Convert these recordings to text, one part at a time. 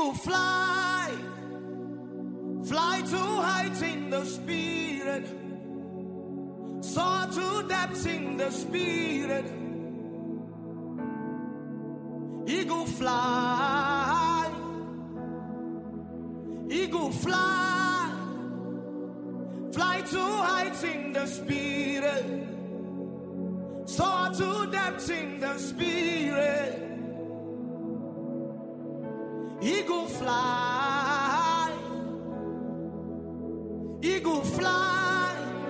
Eagle fly, fly to heights in the spirit, soar to depths in the spirit. Eagle fly, eagle fly, fly to heights in the spirit, soar to depths in the spirit. Eagle fly, eagle fly,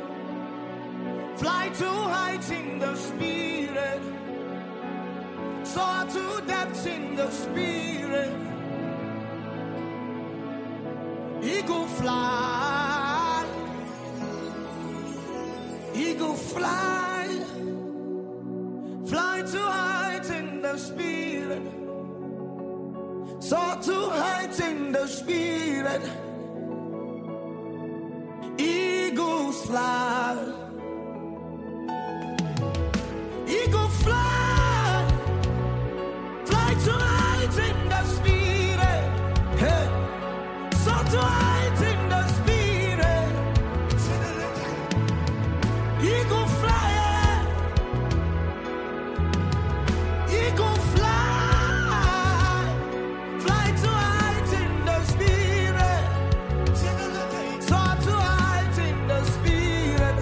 fly to heights in the spirit, soar to depths in the spirit. Eagle fly, eagle fly, fly to heights in the spirit, soar to heights in the spirit. Eagles fly, eagle fly, fly to heights in the spirit, hey. Soar to heights in the spirit. Eagle fly, eagle fly, fly to heights in the spirit, soar to heights in the spirit.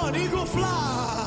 on, eagle fly.